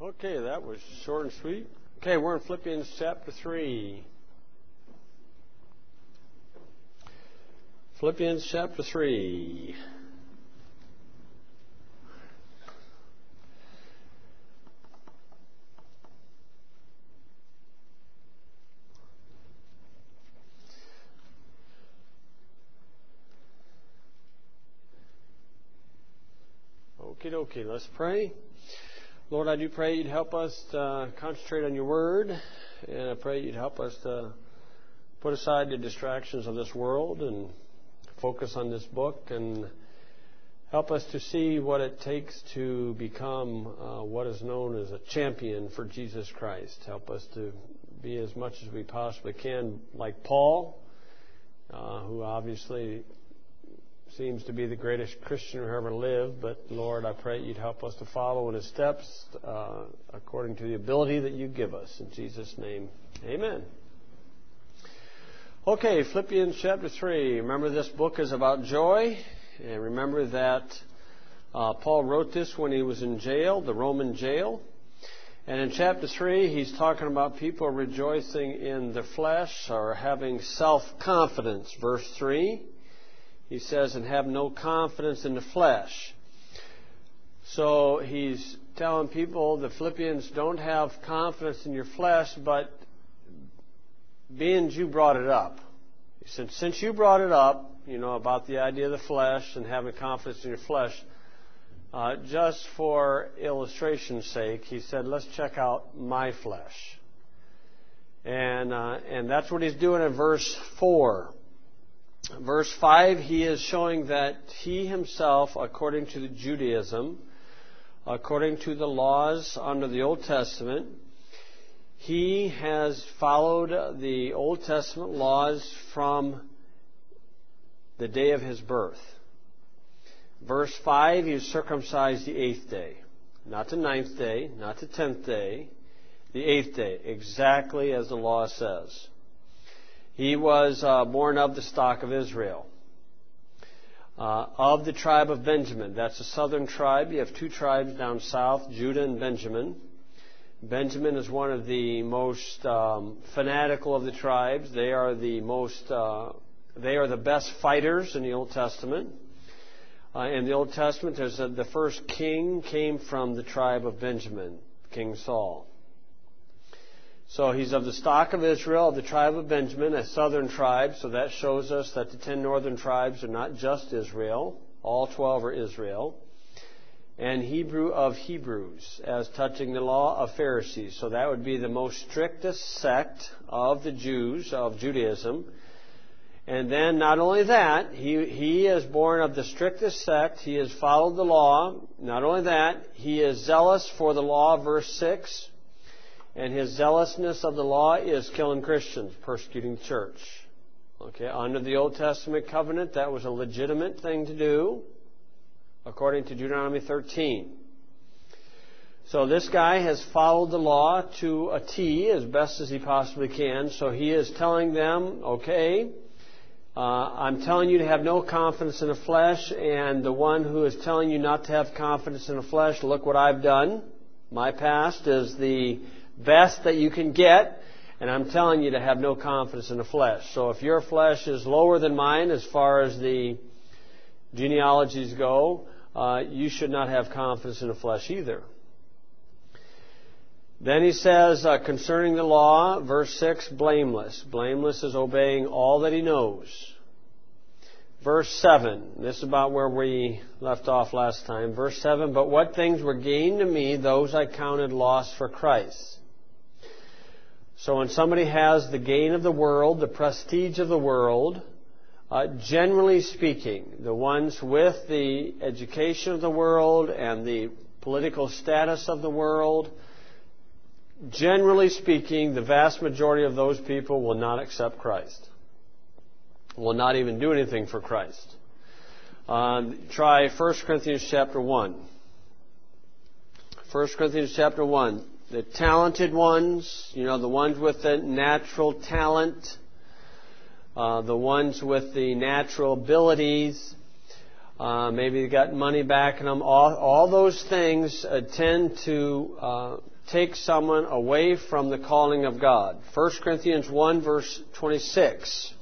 Okay, that was short and sweet. Okay, we're in Philippians chapter 3. Philippians chapter 3. Okie dokie, let's pray. Lord, I do pray you'd help us to concentrate on your word, and I pray you'd help us to put aside the distractions of this world and focus on this book, and help us to see what it takes to become what is known as a champion for Jesus Christ. Help us to be as much as we possibly can like Paul, who obviously seems to be the greatest Christian who ever lived, but Lord, I pray you'd help us to follow in his steps according to the ability that you give us. In Jesus' name, amen. Okay, Philippians chapter 3. Remember, this book is about joy, and remember that Paul wrote this when he was in jail, the Roman jail. And in chapter 3, he's talking about people rejoicing in the flesh or having self-confidence. Verse 3. He says, and have no confidence in the flesh. So he's telling people, the Philippians, don't have confidence in your flesh, but being you brought it up. He said, since you brought it up, about the idea of the flesh and having confidence in your flesh, just for illustration's sake, he said, let's check out my flesh. And that's what he's doing in verse 4. Verse 5, he is showing that he himself, according to the Judaism, according to the laws under the Old Testament, he has followed the Old Testament laws from the day of his birth. Verse 5, he was circumcised the 8th day. Not the 9th day, not the 10th day, the 8th day, exactly as the law says. He was born of the stock of Israel, of the tribe of Benjamin. That's the southern tribe. You have two tribes down south, Judah and Benjamin. Benjamin is one of the most fanatical of the tribes. They are the best fighters in the Old Testament. In the Old Testament, there's the first king came from the tribe of Benjamin, King Saul. So he's of the stock of Israel, of the tribe of Benjamin, a southern tribe. So that shows us that the 10 northern tribes are not just Israel. All 12 are Israel. And Hebrew of Hebrews, as touching the law of Pharisees. So that would be the most strictest sect of the Jews, of Judaism. And then not only that, he is born of the strictest sect. He has followed the law. Not only that, he is zealous for the law, verse 6. And his zealousness of the law is killing Christians, persecuting the church. Okay, under the Old Testament covenant, that was a legitimate thing to do, according to Deuteronomy 13. So this guy has followed the law to a T as best as he possibly can. So he is telling them, okay, I'm telling you to have no confidence in the flesh, and the one who is telling you not to have confidence in the flesh, look what I've done. My past is the best that you can get, and I'm telling you to have no confidence in the flesh. So if your flesh is lower than mine as far as the genealogies go, you should not have confidence in the flesh either. Then he says, concerning the law, verse 6, blameless. Blameless is obeying all that he knows. Verse 7, this is about where we left off last time. Verse 7, but what things were gained to me, those I counted loss for Christ. So when somebody has the gain of the world, the prestige of the world, generally speaking, the ones with the education of the world and the political status of the world, generally speaking, the vast majority of those people will not accept Christ. Will not even do anything for Christ. Try 1 Corinthians chapter 1. 1 Corinthians chapter 1. The talented ones, the ones with the natural talent, the ones with the natural abilities, Maybe they got money backing them. All those things tend to take someone away from the calling of God. 1 Corinthians 1 verse 26.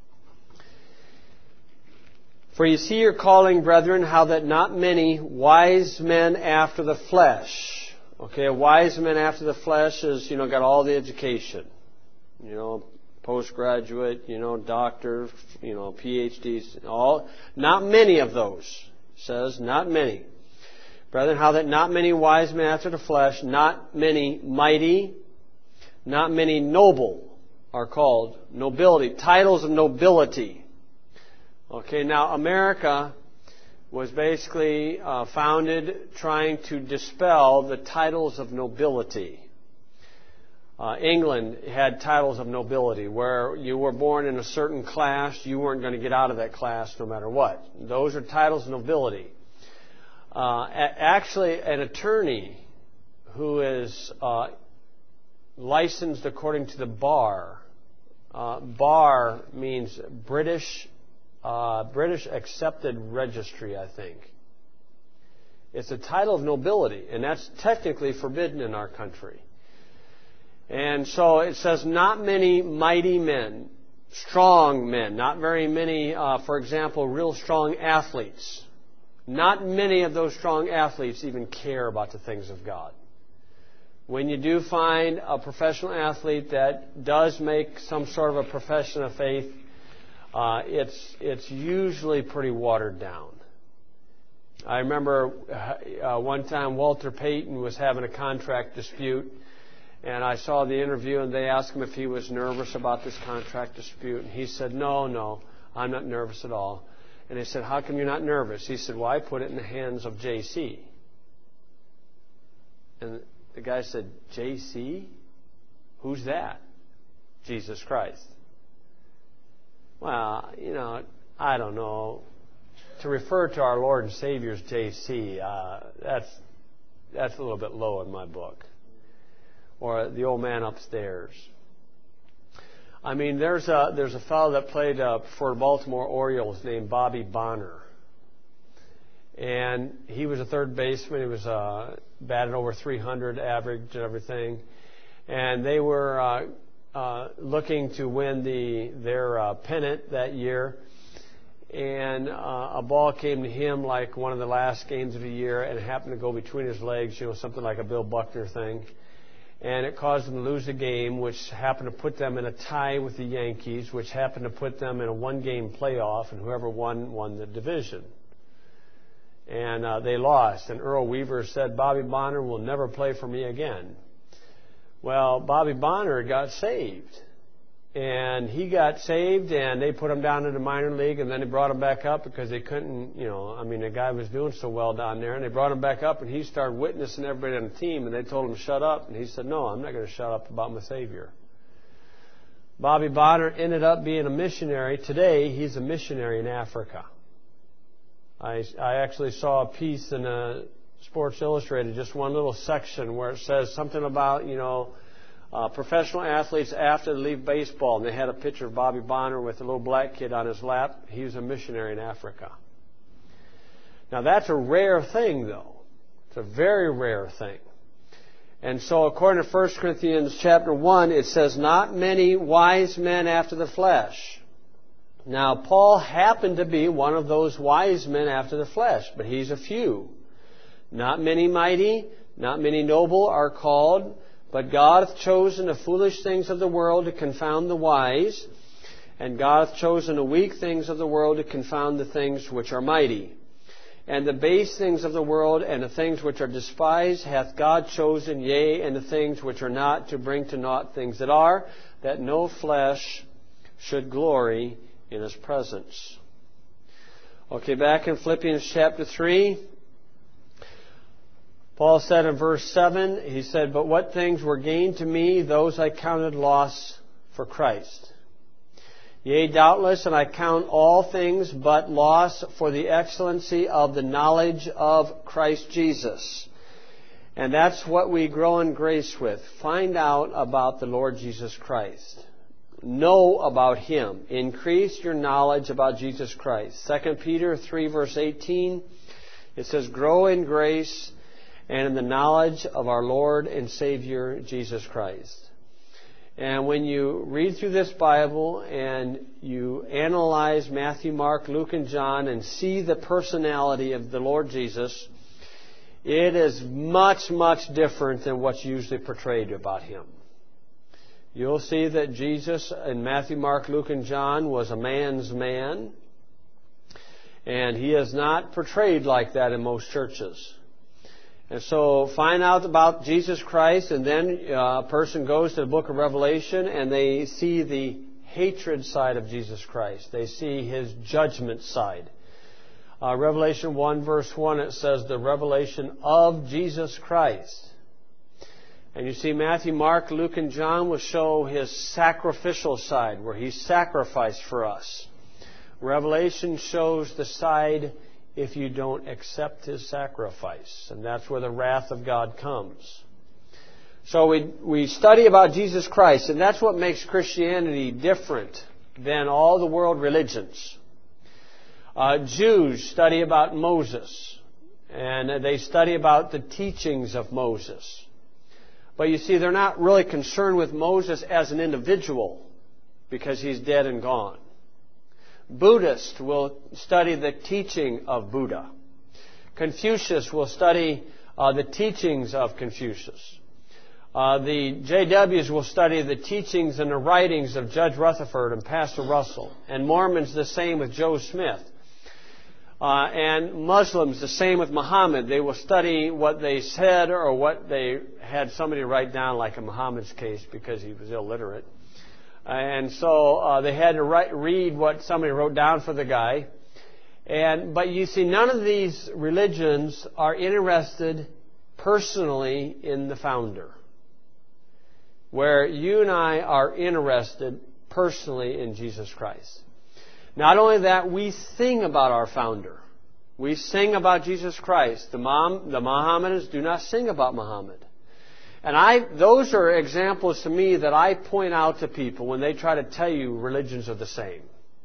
For you see your calling, brethren, how that not many wise men after the flesh. Okay, a wise man after the flesh is, got all the education. Postgraduate, doctor, PhDs, not many of those. It says, not many. Brethren, how that not many wise men after the flesh, not many mighty, not many noble are called. Nobility, titles of nobility. Okay, now America was basically founded trying to dispel the titles of nobility. England had titles of nobility where you were born in a certain class, you weren't going to get out of that class no matter what. Those are titles of nobility. Actually, an attorney who is licensed according to the bar, bar means British Accepted Registry, I think. It's a title of nobility, and that's technically forbidden in our country. And so it says, not many mighty men, strong men, not very many, for example, real strong athletes. Not many of those strong athletes even care about the things of God. When you do find a professional athlete that does make some sort of a profession of faith, it's usually pretty watered down. I remember one time Walter Payton was having a contract dispute, and I saw the interview, and they asked him if he was nervous about this contract dispute, and he said, no, I'm not nervous at all. And they said, how come you're not nervous? He said, well, I put it in the hands of JC. And the guy said, JC? Who's that? Jesus Christ. Well, I don't know. To refer to our Lord and Savior as JC, that's a little bit low in my book. Or the old man upstairs. I mean, there's a fellow that played for Baltimore Orioles named Bobby Bonner. And he was a third baseman. He was batted over 300 average and everything. And they were looking to win their pennant that year. And a ball came to him like one of the last games of the year, and it happened to go between his legs, something like a Bill Buckner thing. And it caused them to lose the game, which happened to put them in a tie with the Yankees, which happened to put them in a one-game playoff, and whoever won the division. And they lost. And Earl Weaver said, Bobby Bonner will never play for me again. Well, Bobby Bonner got saved. And he got saved, and they put him down in the minor league, and then they brought him back up because they couldn't, the guy was doing so well down there, and they brought him back up, and he started witnessing everybody on the team, and they told him to shut up, and he said, no, I'm not going to shut up about my Savior. Bobby Bonner ended up being a missionary. Today, he's a missionary in Africa. I actually saw a piece in Sports Illustrated, just one little section where it says something about, professional athletes after they leave baseball, and they had a picture of Bobby Bonner with a little black kid on his lap. He was a missionary in Africa. Now that's a rare thing, though. It's a very rare thing. And so according to 1 Corinthians chapter 1, it says, not many wise men after the flesh. Now Paul happened to be one of those wise men after the flesh, but he's a few. Not many mighty, not many noble are called, but God hath chosen the foolish things of the world to confound the wise, and God hath chosen the weak things of the world to confound the things which are mighty. And the base things of the world and the things which are despised hath God chosen, yea, and the things which are not, to bring to naught things that are, that no flesh should glory in His presence. Okay, back in Philippians chapter 3. Paul said in verse 7, he said, but what things were gained to me, those I counted loss for Christ. Yea, doubtless, and I count all things but loss for the excellency of the knowledge of Christ Jesus. And that's what we grow in grace with. Find out about the Lord Jesus Christ. know about Him. Increase your knowledge about Jesus Christ. 2 Peter 3 verse 18, it says, grow in grace and in the knowledge of our Lord and Savior, Jesus Christ. And when you read through this Bible and you analyze Matthew, Mark, Luke, and John and see the personality of the Lord Jesus, it is much, much different than what's usually portrayed about Him. You'll see that Jesus in Matthew, Mark, Luke, and John was a man's man. And He is not portrayed like that in most churches. And so find out about Jesus Christ, and then a person goes to the book of Revelation and they see the hatred side of Jesus Christ. They see His judgment side. Revelation 1 verse 1, it says the revelation of Jesus Christ. And you see Matthew, Mark, Luke, and John will show His sacrificial side, where He sacrificed for us. Revelation shows the side if you don't accept His sacrifice. And that's where the wrath of God comes. So we study about Jesus Christ, and that's what makes Christianity different than all the world religions. Jews study about Moses, and they study about the teachings of Moses. But you see, they're not really concerned with Moses as an individual, because he's dead and gone. Buddhists will study the teaching of Buddha. Confucius will study the teachings of Confucius. The JWs will study the teachings and the writings of Judge Rutherford and Pastor Russell. And Mormons the same with Joe Smith. And Muslims the same with Muhammad. They will study what they said or what they had somebody write down, like in Muhammad's case, because he was illiterate. And so they had to read what somebody wrote down for the guy. But you see, none of these religions are interested personally in the founder. Where you and I are interested personally in Jesus Christ. Not only that, we sing about our founder. We sing about Jesus Christ. The Mohammedans do not sing about Muhammad. And those are examples to me that I point out to people when they try to tell you religions are the same.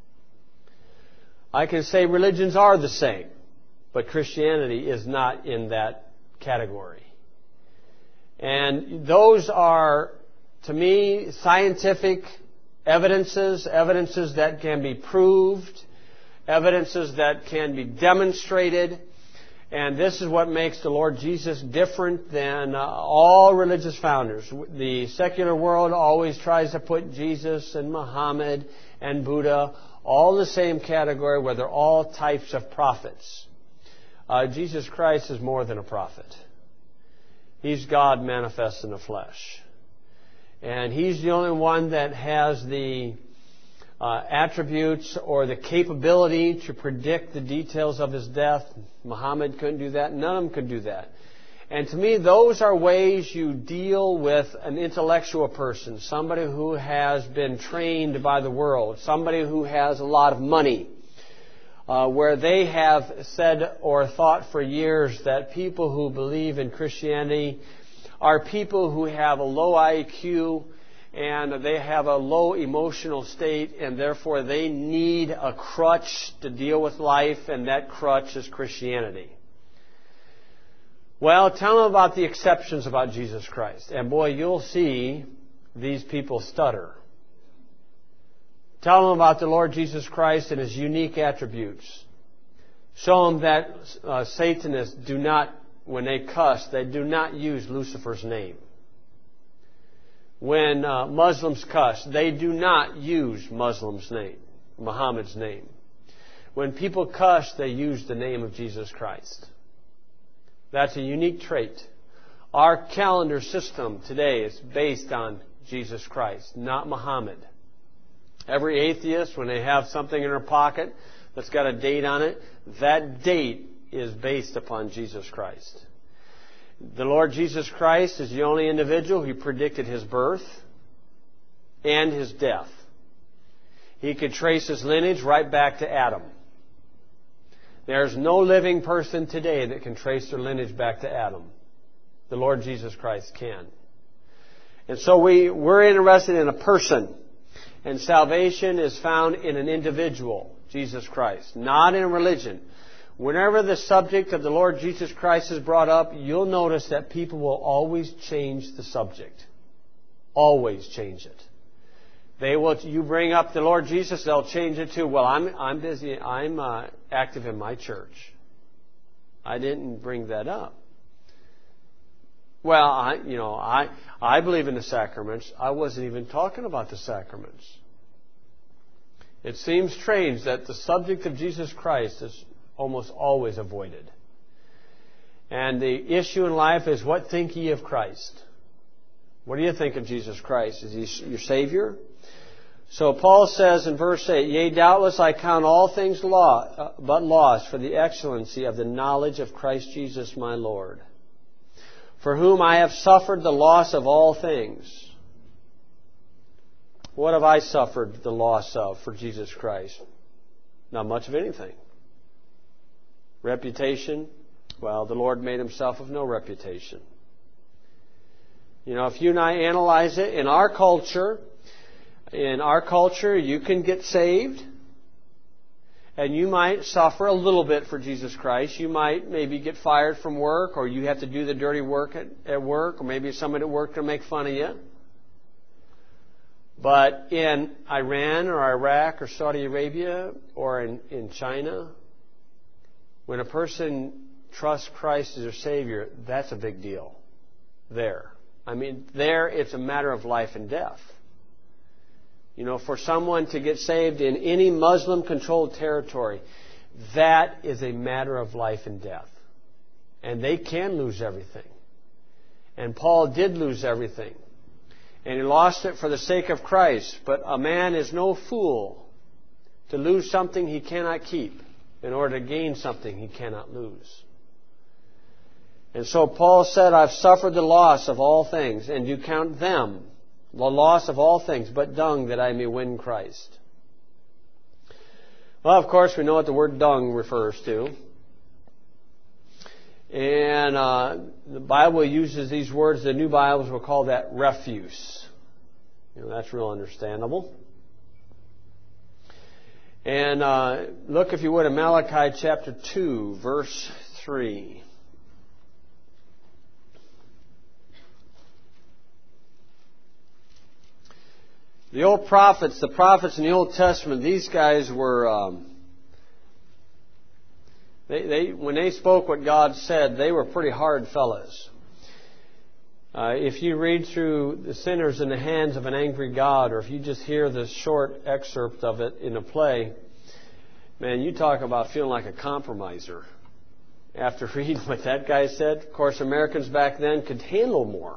I can say religions are the same, but Christianity is not in that category. And those are, to me, scientific evidences that can be proved, evidences that can be demonstrated. And this is what makes the Lord Jesus different than all religious founders. The secular world always tries to put Jesus and Muhammad and Buddha all in the same category, where they're all types of prophets. Jesus Christ is more than a prophet. He's God manifest in the flesh. And He's the only one that has the attributes or the capability to predict the details of His death. Muhammad couldn't do that. None of them could do that. And to me, those are ways you deal with an intellectual person, somebody who has been trained by the world, somebody who has a lot of money, where they have said or thought for years that people who believe in Christianity are people who have a low IQ and they have a low emotional state, and therefore they need a crutch to deal with life, and that crutch is Christianity. Well, tell them about the exceptions about Jesus Christ. And boy, you'll see these people stutter. Tell them about the Lord Jesus Christ and His unique attributes. Show them that Satanists do not, when they cuss, they do not use Lucifer's name. When Muslims cuss, they do not use Muslim's name, Muhammad's name. When people cuss, they use the name of Jesus Christ. That's a unique trait. Our calendar system today is based on Jesus Christ, not Muhammad. Every atheist, when they have something in their pocket that's got a date on it, that date is based upon Jesus Christ. The Lord Jesus Christ is the only individual who predicted His birth and His death. He could trace His lineage right back to Adam. There's no living person today that can trace their lineage back to Adam. The Lord Jesus Christ can. And so we're interested in a person. And salvation is found in an individual, Jesus Christ, not in a religion. Whenever the subject of the Lord Jesus Christ is brought up, you'll notice that people will always change the subject. Always change it. You bring up the Lord Jesus, they'll change it to, well, I'm busy, I'm active in my church. I didn't bring that up. Well, I believe in the sacraments. I wasn't even talking about the sacraments. It seems strange that the subject of Jesus Christ is almost always avoided. And the issue in life is, what think ye of Christ? What do you think of Jesus Christ? Is He your Savior? So Paul says in verse 8, Yea, doubtless I count all things but loss for the excellency of the knowledge of Christ Jesus my Lord, for whom I have suffered the loss of all things. What have I suffered the loss of for Jesus Christ? Not much of anything. Reputation? Well, the Lord made Himself of no reputation. If you and I analyze it, in our culture, you can get saved, and you might suffer a little bit for Jesus Christ. You might maybe get fired from work, or you have to do the dirty work at work, or maybe somebody at work will make fun of you. But in Iran or Iraq or Saudi Arabia or in China, when a person trusts Christ as their Savior, that's a big deal. There it's a matter of life and death. For someone to get saved in any Muslim-controlled territory, that is a matter of life and death. And they can lose everything. And Paul did lose everything. And he lost it for the sake of Christ. But a man is no fool to lose something he cannot keep in order to gain something he cannot lose. And so Paul said, I've suffered the loss of all things, and do count them, the loss of all things, but dung, that I may win Christ. Well, of course, we know what the word dung refers to. And the Bible uses these words. The New Bibles will call that refuse. That's real understandable. And look, if you would, in Malachi chapter 2, verse 3. The prophets in the Old Testament, these guys were, when they spoke what God said, they were pretty hard fellas. If you read through the sinners in the hands of an angry God, or if you just hear the short excerpt of it in a play, man, you talk about feeling like a compromiser after reading what that guy said. Of course, Americans back then could handle more.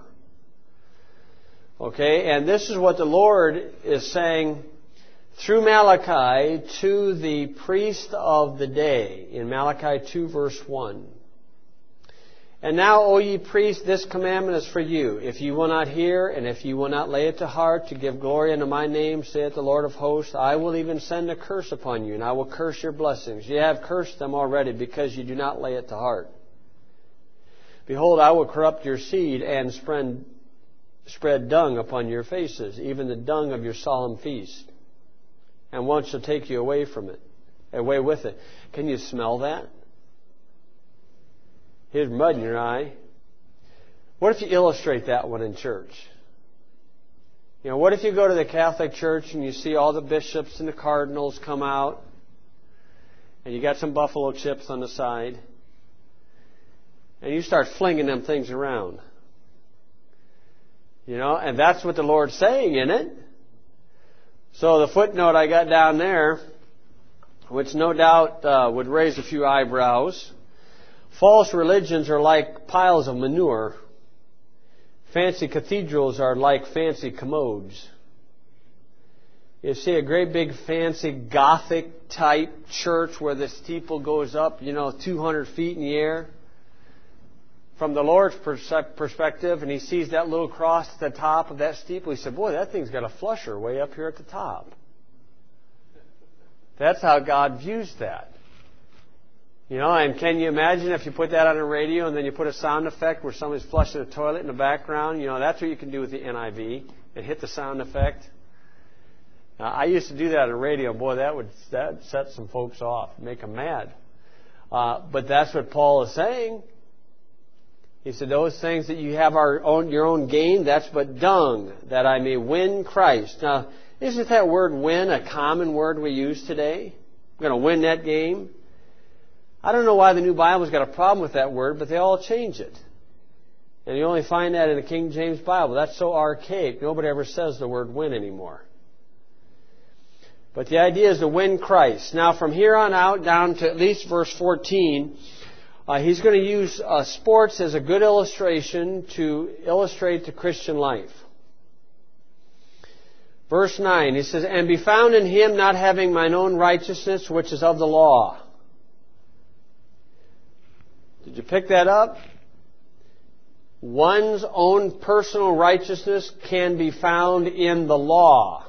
Okay, and this is what the Lord is saying through Malachi to the priest of the day in Malachi 2 verse 1. And now, O ye priests, this commandment is for you. If you will not hear, and if you will not lay it to heart, to give glory unto my name, saith the Lord of hosts, I will even send a curse upon you, and I will curse your blessings. Ye have cursed them already, because you do not lay it to heart. Behold, I will corrupt your seed, and spread dung upon your faces, even the dung of your solemn feast. And one shall take you away with it. Can you smell that? Here's mud in your eye. What if you illustrate that one in church? What if you go to the Catholic Church and you see all the bishops and the cardinals come out, and you got some buffalo chips on the side, and you start flinging them things around? And that's what the Lord's saying in it. So the footnote I got down there, which no doubt would raise a few eyebrows. False religions are like piles of manure. Fancy cathedrals are like fancy commodes. You see a great big fancy Gothic type church where the steeple goes up, 200 feet in the air. From the Lord's perspective, and He sees that little cross at the top of that steeple, He said, boy, that thing's got a flusher way up here at the top. That's how God views that. And can you imagine if you put that on a radio and then you put a sound effect where somebody's flushing a toilet in the background? That's what you can do with the NIV and hit the sound effect. Now, I used to do that on radio. Boy, that would set some folks off, make them mad. But that's what Paul is saying. He said, those things that you have your own gain, that's but dung, that I may win Christ. Now, isn't that word win a common word we use today? I'm going to win that game. I don't know why the New Bible's got a problem with that word, but they all change it. And you only find that in the King James Bible. That's so archaic. Nobody ever says the word win anymore. But the idea is to win Christ. Now, from here on out, down to at least verse 14, he's going to use sports as a good illustration to illustrate the Christian life. Verse 9, he says, and be found in him, not having mine own righteousness, which is of the law. Did you pick that up? One's own personal righteousness can be found in the law.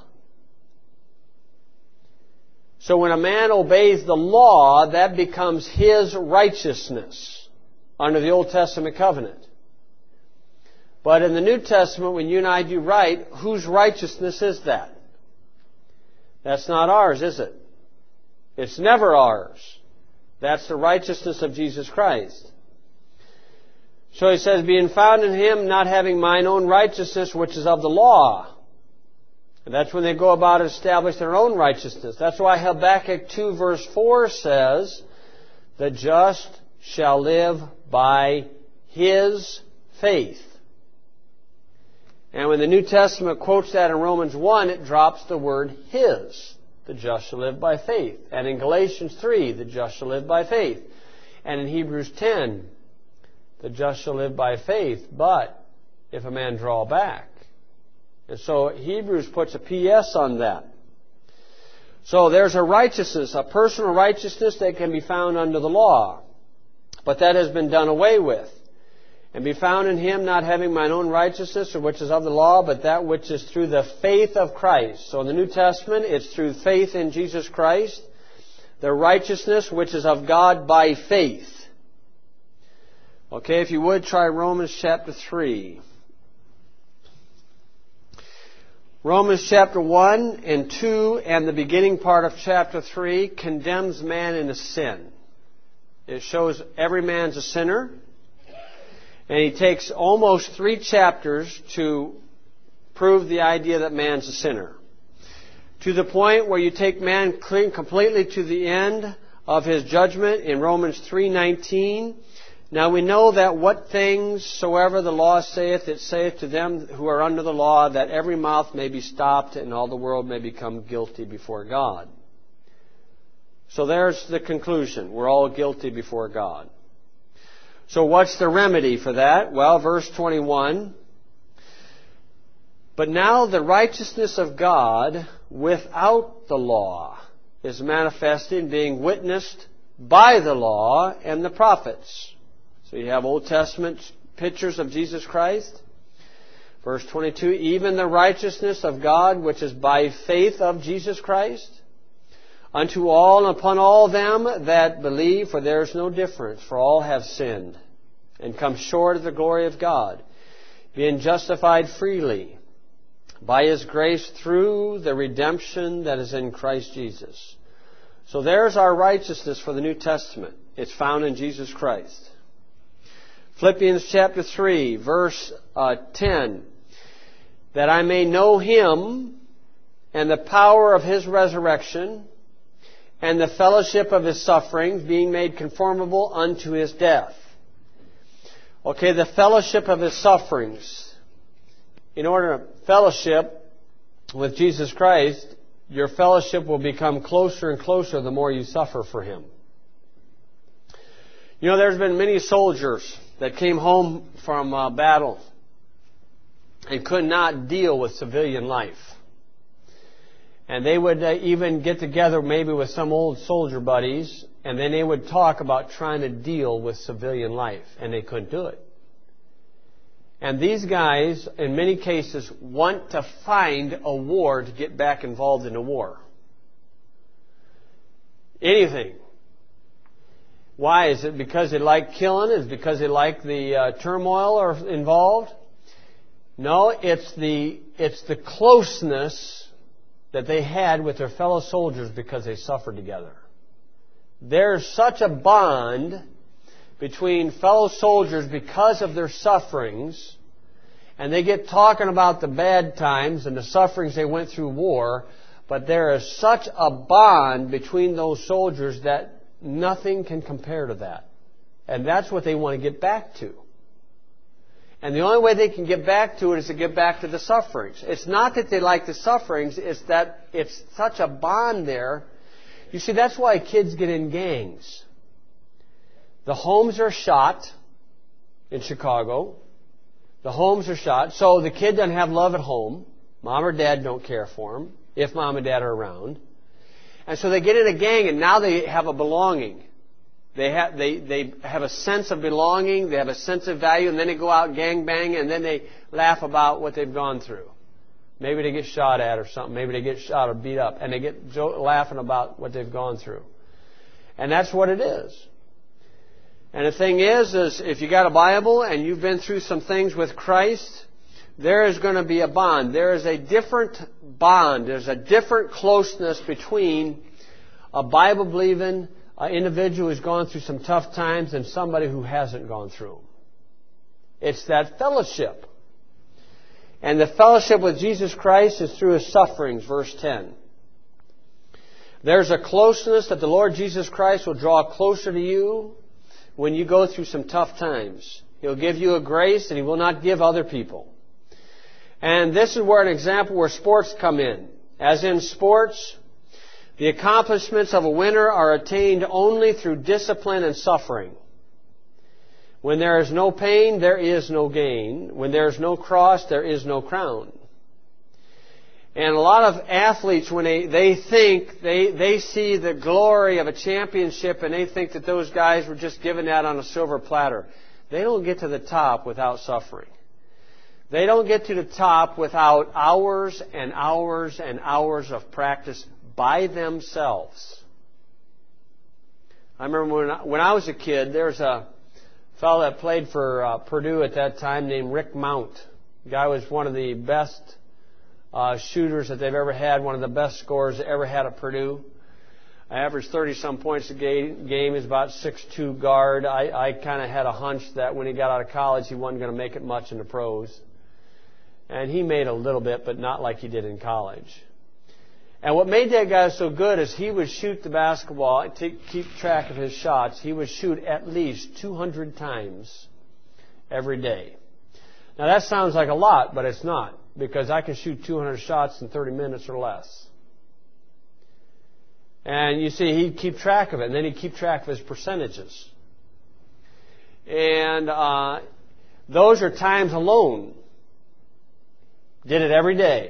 So when a man obeys the law, that becomes his righteousness under the Old Testament covenant. But in the New Testament, when you and I do right, whose righteousness is that? That's not ours, is it? It's never ours. That's the righteousness of Jesus Christ. So he says, being found in him, not having mine own righteousness, which is of the law. And that's when they go about to establish their own righteousness. That's why Habakkuk 2 verse 4 says, the just shall live by his faith. And when the New Testament quotes that in Romans 1, it drops the word his. The just shall live by faith. And in Galatians 3, the just shall live by faith. And in Hebrews 10, the just shall live by faith, but if a man draw back. And so Hebrews puts a PS on that. So there's a righteousness, a personal righteousness that can be found under the law. But that has been done away with. And be found in him, not having mine own righteousness, which is of the law, but that which is through the faith of Christ. So in the New Testament, it's through faith in Jesus Christ, the righteousness which is of God by faith. Okay, if you would, try Romans chapter 3. Romans chapter 1 and 2 and the beginning part of chapter 3 condemns man in his sin. It shows every man's a sinner. And he takes almost 3 chapters to prove the idea that man's a sinner. To the point where you take man completely to the end of his judgment in Romans 3:19. Now we know that what things soever the law saith, it saith to them who are under the law, that every mouth may be stopped and all the world may become guilty before God. So there's the conclusion. We're all guilty before God. So what's the remedy for that? Well, verse 21. But now the righteousness of God without the law is manifested, being witnessed by the law and the prophets. So you have Old Testament pictures of Jesus Christ. Verse 22, even the righteousness of God which is by faith of Jesus Christ, unto all and upon all them that believe, for there is no difference, for all have sinned, and come short of the glory of God, being justified freely by His grace through the redemption that is in Christ Jesus. So there's our righteousness for the New Testament. It's found in Jesus Christ. Philippians chapter 3, verse 10. That I may know Him and the power of His resurrection and the fellowship of His sufferings, being made conformable unto His death. Okay, the fellowship of His sufferings. In order to fellowship with Jesus Christ, your fellowship will become closer and closer the more you suffer for Him. You know, there's been many soldiers that came home from battle and could not deal with civilian life. And they would even get together maybe with some old soldier buddies, and then they would talk about trying to deal with civilian life, and they couldn't do it. And these guys, in many cases, want to find a war to get back involved in a war. Anything. Why? Is it because they like killing? Is it because they like the turmoil involved? No, it's the closeness that they had with their fellow soldiers because they suffered together. There's such a bond between fellow soldiers because of their sufferings, and they get talking about the bad times and the sufferings they went through war, but there is such a bond between those soldiers that nothing can compare to that. And that's what they want to get back to. And the only way they can get back to it is to get back to the sufferings. It's not that they like the sufferings, it's that it's such a bond there. You see, that's why kids get in gangs. The homes are shot in Chicago. The homes are shot. So the kid doesn't have love at home. Mom or dad don't care for him, if mom and dad are around. And so they get in a gang, and now they have a belonging. They have a sense of belonging, they have a sense of value, and then they go out gang bang, and then they laugh about what they've gone through. Maybe they get shot at or something. Maybe they get shot or beat up, and they get laughing about what they've gone through. And that's what it is. And the thing is if you got a Bible and you've been through some things with Christ, there is going to be a bond. There is a different bond. There's a different closeness between a Bible-believing individual who's gone through some tough times and somebody who hasn't gone through them. It's that fellowship. And the fellowship with Jesus Christ is through His sufferings, verse 10. There's a closeness that the Lord Jesus Christ will draw closer to you when you go through some tough times. He'll give you a grace that He will not give other people. And this is where an example where sports come in. As in sports, the accomplishments of a winner are attained only through discipline and suffering. When there is no pain, there is no gain. When there is no cross, there is no crown. And a lot of athletes, when they think, they see the glory of a championship and they think that those guys were just given that on a silver platter. They don't get to the top without suffering. They don't get to the top without hours and hours and hours of practice by themselves. I remember when I was a kid, there was a fellow that played for Purdue at that time named Rick Mount. The guy was one of the best shooters that they've ever had, one of the best scorers they ever had at Purdue. I averaged 30-some points a game. He's about 6'2" guard. I kind of had a hunch that when he got out of college, he wasn't going to make it much in the pros. And he made a little bit, but not like he did in college. And what made that guy so good is he would shoot the basketball, to keep track of his shots. He would shoot at least 200 times every day. Now that sounds like a lot, but it's not, because I can shoot 200 shots in 30 minutes or less. And you see, he'd keep track of it, and then he'd keep track of his percentages. And those are times alone. Did it every day.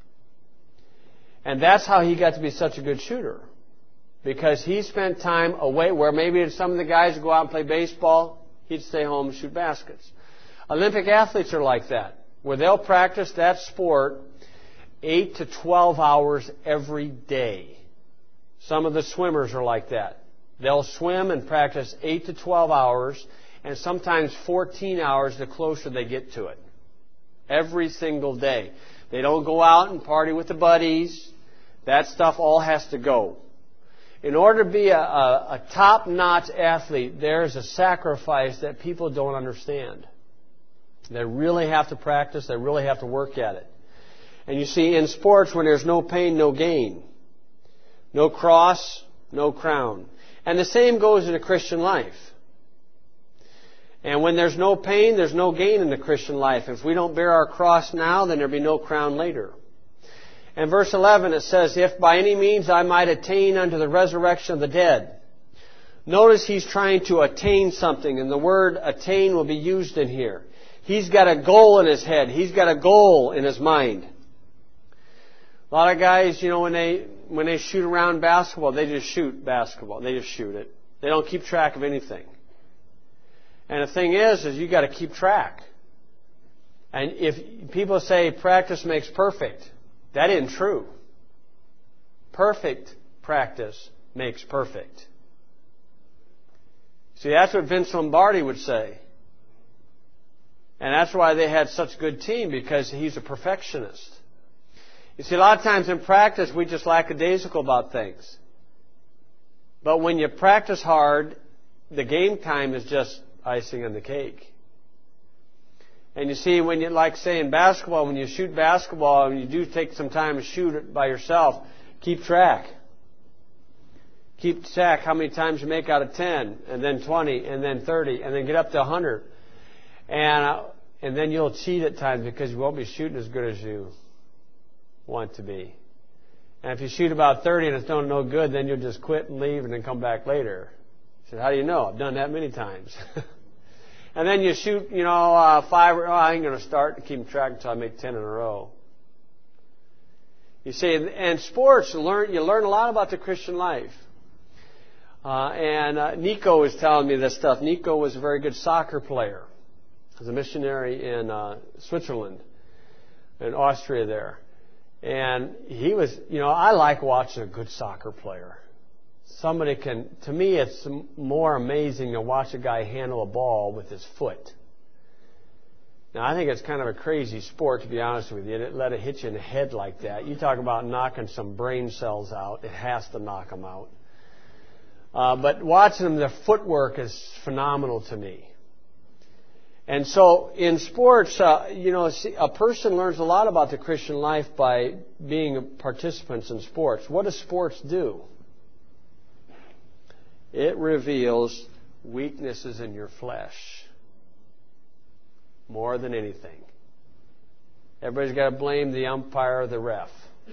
And that's how he got to be such a good shooter. Because he spent time away where maybe some of the guys would go out and play baseball, he'd stay home and shoot baskets. Olympic athletes are like that, where they'll practice that sport 8 to 12 hours every day. Some of the swimmers are like that. They'll swim and practice 8 to 12 hours, and sometimes 14 hours the closer they get to it. Every single day. They don't go out and party with the buddies. That stuff all has to go. In order to be a top-notch athlete, there is a sacrifice that people don't understand. They really have to practice. They really have to work at it. And you see, in sports, when there's no pain, no gain. No cross, no crown. And the same goes in the Christian life. And when there's no pain, there's no gain in the Christian life. If we don't bear our cross now, then there'll be no crown later. And verse 11, it says, if by any means I might attain unto the resurrection of the dead. Notice he's trying to attain something, and the word attain will be used in here. He's got a goal in his head. He's got a goal in his mind. A lot of guys, you know, when they shoot around basketball, they just shoot basketball. They just shoot it. They don't keep track of anything. And the thing is you got to keep track. And if people say practice makes perfect, that isn't true. Perfect practice makes perfect. See, that's what Vince Lombardi would say. And that's why they had such a good team, because he's a perfectionist. You see, a lot of times in practice, we just lackadaisical about things. But when you practice hard, the game time is just icing on the cake. And you see, when you, like say in basketball, when you shoot basketball and you do take some time to shoot it by yourself, keep track. Keep track how many times you make out of 10, and then 20, and then 30, and then get up to 100. And then you'll cheat at times because you won't be shooting as good as you want to be. And if you shoot about 30 and it's no good, then you'll just quit and leave and then come back later. I said, how do you know? I've done that many times. And then you shoot, 5, I ain't going to start keeping track until I make 10 in a row. You see, in sports, you learn a lot about the Christian life. And Nico was telling me this stuff. Nico was a very good soccer player. He was a missionary in Switzerland, in Austria there. And he was, I like watching a good soccer player. To me, it's more amazing to watch a guy handle a ball with his foot. Now, I think it's kind of a crazy sport, to be honest with you. Let it hit you in the head like that. You talk about knocking some brain cells out. It has to knock them out. But watching them, their footwork is phenomenal to me. And so in sports, a person learns a lot about the Christian life by being participants in sports. What does sports do? It reveals weaknesses in your flesh more than anything. Everybody's got to blame the umpire or the ref.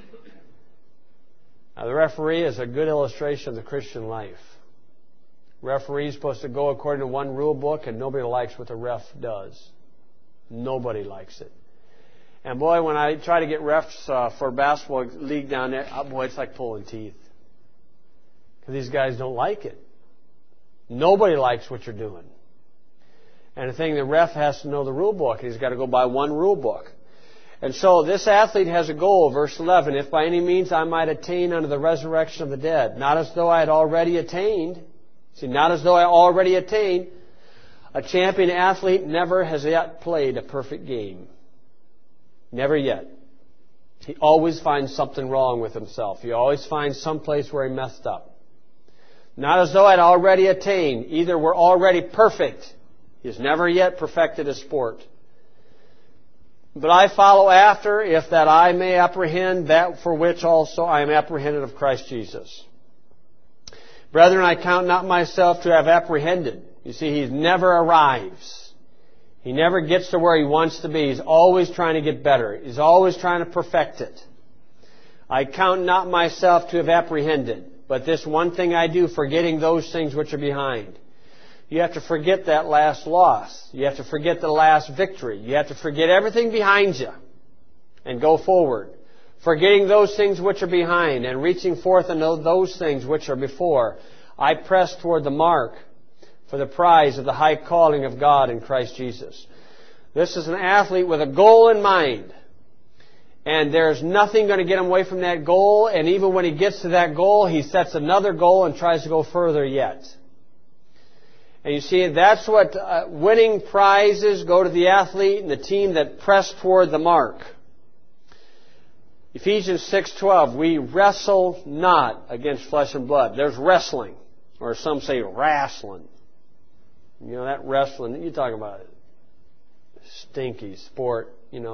Now, the referee is a good illustration of the Christian life. Referee is supposed to go according to one rule book, and nobody likes what the ref does. Nobody likes it. And boy, when I try to get refs for a basketball league down there, it's like pulling teeth. Because these guys don't like it. Nobody likes what you're doing. And the ref has to know the rule book. He's got to go by one rule book. And so this athlete has a goal, verse 11, if by any means I might attain unto the resurrection of the dead. Not as though I had already attained. See, not as though I already attained. A champion athlete never has yet played a perfect game. Never yet. He always finds something wrong with himself. He always finds some place where he messed up. Not as though I'd already attained. Either we're already perfect. He has never yet perfected his sport. But I follow after, if that I may apprehend that for which also I am apprehended of Christ Jesus. Brethren, I count not myself to have apprehended. You see, he never arrives. He never gets to where he wants to be. He's always trying to get better. He's always trying to perfect it. I count not myself to have apprehended. But this one thing I do, forgetting those things which are behind. You have to forget that last loss. You have to forget the last victory. You have to forget everything behind you and go forward. Forgetting those things which are behind and reaching forth unto those things which are before. I press toward the mark for the prize of the high calling of God in Christ Jesus. This is an athlete with a goal in mind. And there's nothing going to get him away from that goal. And even when he gets to that goal, he sets another goal and tries to go further yet. And you see, that's what winning prizes go to the athlete and the team that press toward the mark. Ephesians 6:12, we wrestle not against flesh and blood. There's wrestling. Or some say wrestling. That wrestling, you're talking about stinky sport,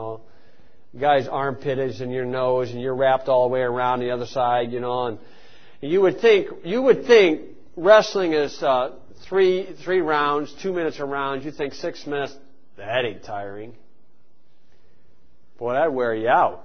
Guy's armpit is in your nose, and you're wrapped all the way around the other side, and you would think wrestling is 3 rounds, 2 minutes a round. You think 6 minutes, that ain't tiring. Boy, that'd wear you out.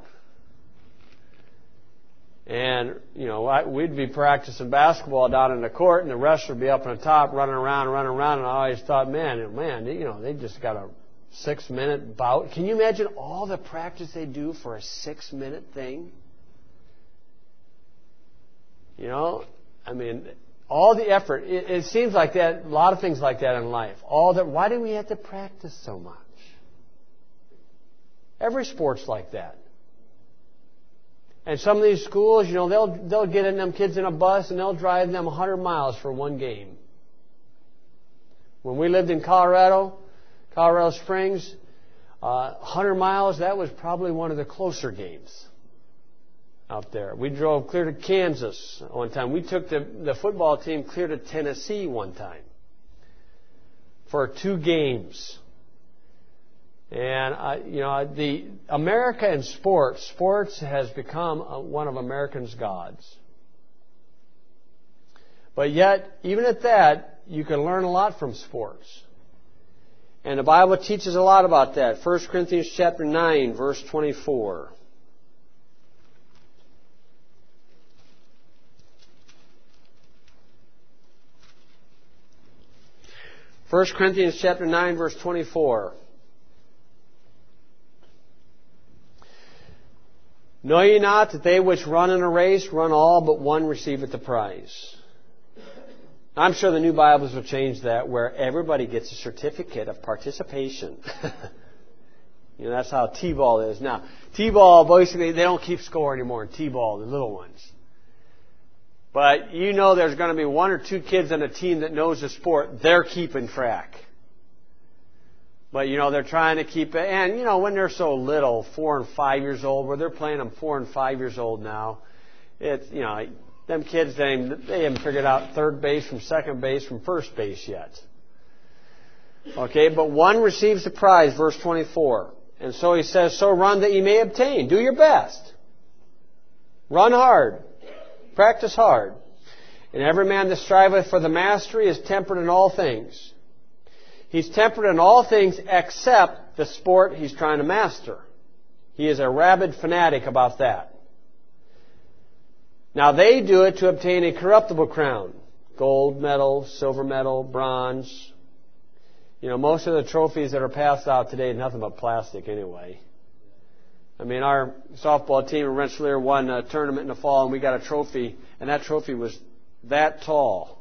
And we'd be practicing basketball down in the court, and the wrestler would be up on the top, running around. And I always thought, man, they just got a 6-minute bout. Can you imagine all the practice they do for a 6-minute thing? All the effort. It seems like that, a lot of things like that in life. Why do we have to practice so much? Every sport's like that. And some of these schools, they'll get them kids in a bus and they'll drive them 100 miles for one game. When we lived in Colorado Springs, 100 miles, that was probably one of the closer games. out there. We drove clear to Kansas one time. We took the football team clear to Tennessee one time for 2 games. And the America in sports has become one of Americans' gods. But yet, even at that, you can learn a lot from sports. And the Bible teaches a lot about that. 1 Corinthians chapter 9, verse 24. 1 Corinthians chapter 9, verse 24. Know ye not that they which run in a race run all, but one receiveth the prize? I'm sure the new Bibles will change that, where everybody gets a certificate of participation. That's how T-ball is now. T-ball, basically, they don't keep score anymore in T-ball, the little ones. But there's going to be 1 or 2 kids on a team that knows the sport. They're keeping track. But, they're trying to keep it. And, when they're so little, 4 and 5 years old, where they're playing them 4 and 5 years old now, it's, them kids, they haven't figured out third base from second base from first base yet. Okay, but one receives the prize, verse 24. And so he says, so run that ye may obtain. Do your best. Run hard. Practice hard. And every man that striveth for the mastery is temperate in all things. He's temperate in all things except the sport he's trying to master. He is a rabid fanatic about that. Now they do it to obtain a corruptible crown. Gold medal, silver medal, bronze. Most of the trophies that are passed out today are nothing but plastic anyway. I mean, our softball team in Rensselaer won a tournament in the fall, and we got a trophy, and that trophy was that tall.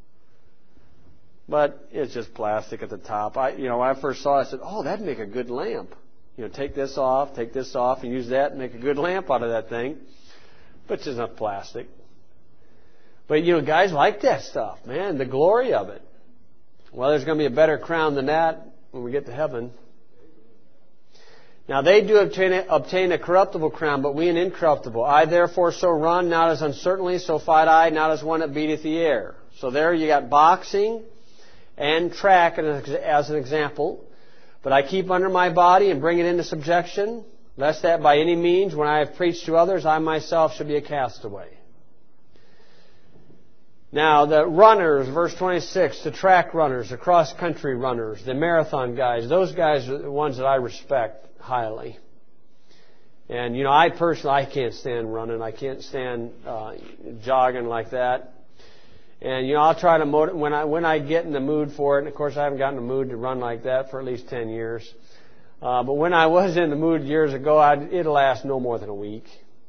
But it's just plastic at the top. When I first saw it, I said, oh, that'd make a good lamp. Take this off, and use that and make a good lamp out of that thing. But it's just not plastic. But, guys like that stuff, man, the glory of it. Well, there's going to be a better crown than that when we get to heaven. Now they do obtain a corruptible crown, but we an incorruptible. I therefore so run, not as uncertainly, so fight I, not as one that beateth the air. So there you got boxing and track as an example. But I keep under my body and bring it into subjection, lest that by any means, when I have preached to others, I myself should be a castaway. Now, the runners, verse 26, the track runners, the cross-country runners, the marathon guys, those guys are the ones that I respect highly. And, I personally, I can't stand running. I can't stand jogging like that. And, I'll try to when I get in the mood for it, and of course I haven't gotten in the mood to run like that for at least 10 years. But when I was in the mood years ago, it'll last no more than a week.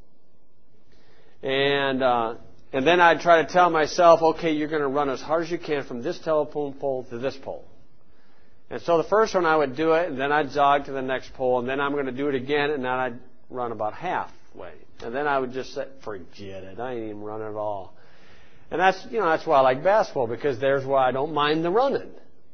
And then I'd try to tell myself, okay, you're going to run as hard as you can from this telephone pole to this pole. And so the first one I would do it, and then I'd jog to the next pole, and then I'm going to do it again, and then I'd run about halfway. And then I would just say, forget it, I ain't even running at all. And that's why I like basketball, because there's why I don't mind the running.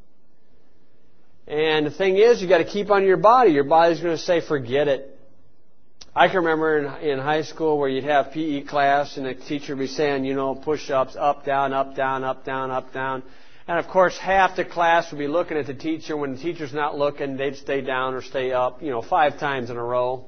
And the thing is, you got to keep on your body. Your body's going to say, forget it. I can remember in high school where you'd have PE class and the teacher would be saying, push-ups, up, down, up, down, up, down, up, down. And of course, half the class would be looking at the teacher. When the teacher's not looking, they'd stay down or stay up, 5 times in a row.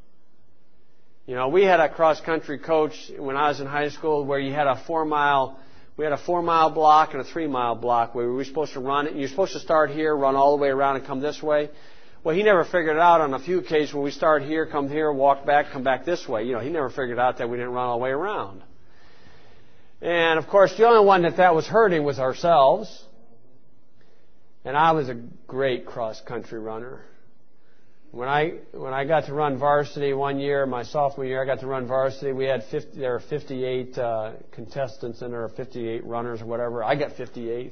We had a cross-country coach when I was in high school where you had a 4-mile block and a 3-mile block where we were supposed to run it. You're supposed to start here, run all the way around and come this way. Well, he never figured it out on a few occasions when we start here, come here, walk back, come back this way. He never figured out that we didn't run all the way around. And, of course, the only one that was hurting was ourselves. And I was a great cross-country runner. When I got to run varsity one year, my sophomore year, I got to run varsity. There were 58 contestants and there were 58 runners or whatever. I got 58th.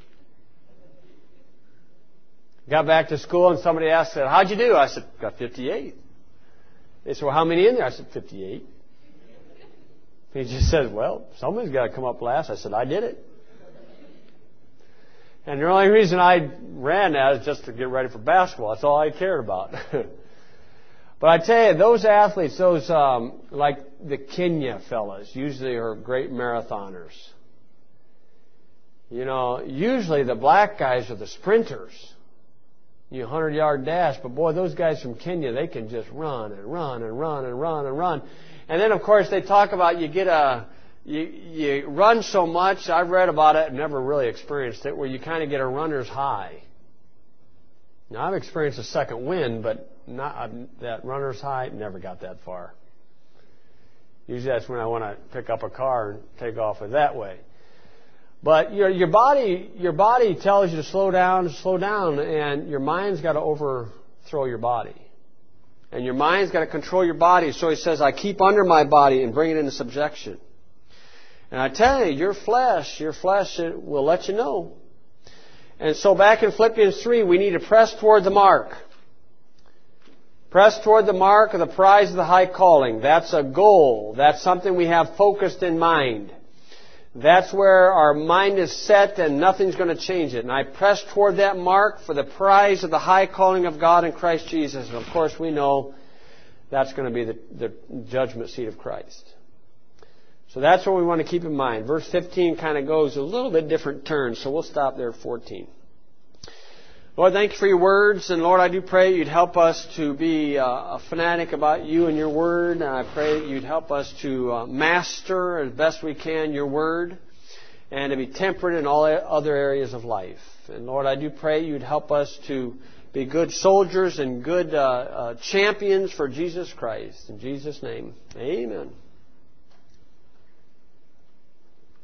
Got back to school and somebody asked, how'd you do? I said, got 58. They said, well, how many in there? I said, 58. He just said, well, somebody's got to come up last. I said, I did it. And the only reason I ran that is just to get ready for basketball. That's all I cared about. But I tell you, those athletes, those like the Kenya fellas, usually are great marathoners. You know, usually the black guys are the sprinters. 100-yard dash, but boy, those guys from Kenya, they can just run and run and run and run and run. And then, of course, they talk about you run so much. I've read about it, never really experienced it, where you kind of get a runner's high. Now, I've experienced a second wind, but not that runner's high. Never got that far. Usually, that's when I want to pick up a car and take off with that way. But your body tells you to slow down, and your mind's got to overthrow your body. And your mind's got to control your body. So he says, I keep under my body and bring it into subjection. And I tell you, your flesh will let you know. And so back in Philippians 3, we need to press toward the mark. Press toward the mark of the prize of the high calling. That's a goal. That's something we have focused in mind. That's where our mind is set and nothing's going to change it. And I press toward that mark for the prize of the high calling of God in Christ Jesus. And of course we know that's going to be the judgment seat of Christ. So that's what we want to keep in mind. Verse 15 kind of goes a little bit different turn, so we'll stop there at 14. Lord, thank you for your words. And Lord, I do pray you'd help us to be a fanatic about you and your word. And I pray that you'd help us to master as best we can your word and to be temperate in all other areas of life. And Lord, I do pray you'd help us to be good soldiers and good champions for Jesus Christ. In Jesus' name, amen.